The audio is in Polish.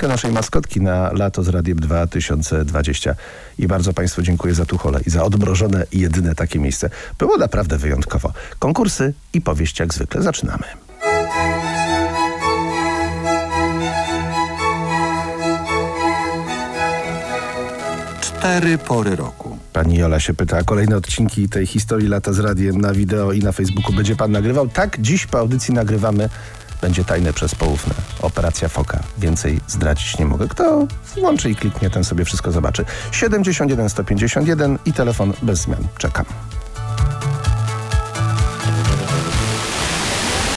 szufladkę naszej maskotki na lato z Radiem 2020. I bardzo Państwu dziękuję za Tucholę i za odmrożone i jedyne takie miejsce. Było naprawdę wyjątkowo. Konkursy i powieść jak zwykle. Zaczynamy. Cztery pory roku. Pani Jola się pyta, a kolejne odcinki tej historii lata z radiem na wideo i na Facebooku będzie pan nagrywał? Tak, dziś po audycji nagrywamy. Będzie tajne przez poufne. Operacja Foka. Więcej zdradzić nie mogę. Kto włączy i kliknie, ten sobie wszystko zobaczy. 71 151 i telefon bez zmian. Czekam.